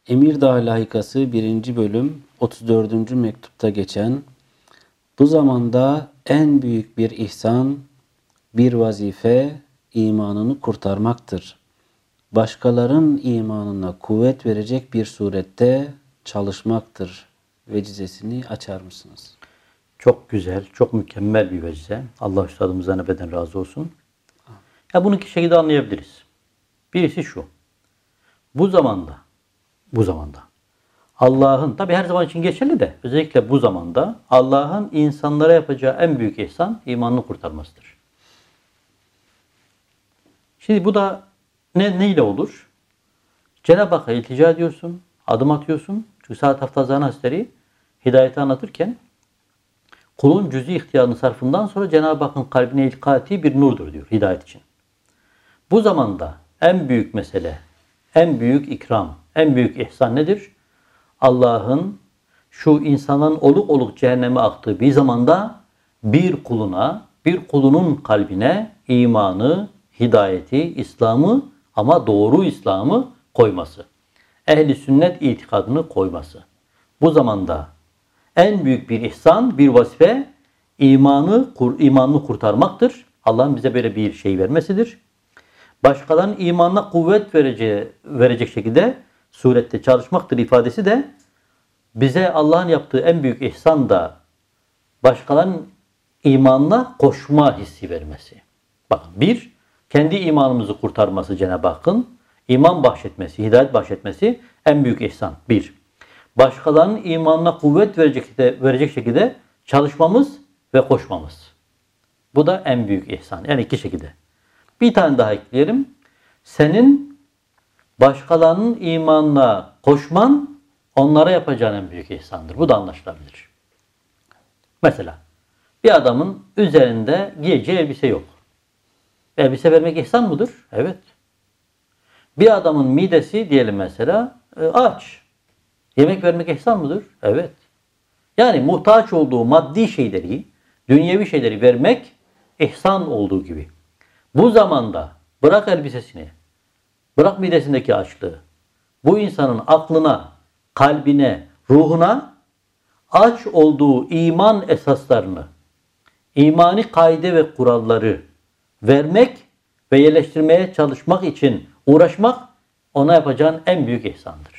Emirdağ Layıkası 1. bölüm 34. mektupta geçen bu zamanda en büyük bir ihsan, bir vazife imanını kurtarmaktır. Başkaların imanına kuvvet verecek bir surette çalışmaktır. Vecizesini açar mısınız? Çok güzel, çok mükemmel bir vecize. Allah üstadımızdan ebeden razı olsun. Ya bunu iki şekilde anlayabiliriz. Birisi şu. Bu zamanda Allah'ın, tabi her zaman için geçerli de özellikle bu zamanda Allah'ın insanlara yapacağı en büyük ihsan imanını kurtarmasıdır. Şimdi bu da neyle olur? Cenab-ı Hakk'a iltica ediyorsun, adım atıyorsun. Çünkü Saad Haftazani Hazretleri hidayeti anlatırken kulun cüz'i ihtiyarını sarfından sonra Cenab-ı Hakk'ın kalbine ilka ettiği bir nurdur diyor hidayet için. Bu zamanda en büyük mesele, en büyük ikram, en büyük ihsan nedir? Allah'ın şu insanın oluk oluk cehenneme aktığı bir zamanda bir kulunun kalbine imanı, hidayeti, İslam'ı ama doğru İslam'ı koyması. Ehli sünnet itikadını koyması. Bu zamanda en büyük bir ihsan, bir vazife imanını kurtarmaktır. Allah'ın bize böyle bir şey vermesidir. Başkalarının imanına kuvvet verecek şekilde surette çalışmaktır ifadesi de bize Allah'ın yaptığı en büyük ihsan da başkalarının imanına koşma hissi vermesi. Bakın kendi imanımızı kurtarması Cenab-ı Hakk'ın iman bahşetmesi, hidayet bahşetmesi en büyük ihsan. Başkalarının imanına kuvvet verecek şekilde çalışmamız ve koşmamız. Bu da en büyük ihsan. Yani iki şekilde. Bir tane daha ekleyelim. Senin başkalarının imanına koşman onlara yapacağın en büyük ihsandır. Bu da anlaşılabilir. Mesela bir adamın üzerinde giyeceği elbise yok. Elbise vermek ihsan mıdır? Evet. Bir adamın midesi diyelim mesela aç. Yemek vermek ihsan mıdır? Evet. Yani muhtaç olduğu maddi şeyleri, dünyevi şeyleri vermek ihsan olduğu gibi. Bu zamanda bırak elbisesini, bırak midesindeki açlığı, bu insanın aklına, kalbine, ruhuna aç olduğu iman esaslarını, imani kaide ve kuralları vermek ve yerleştirmeye çalışmak için uğraşmak ona yapacağın en büyük ihsandır.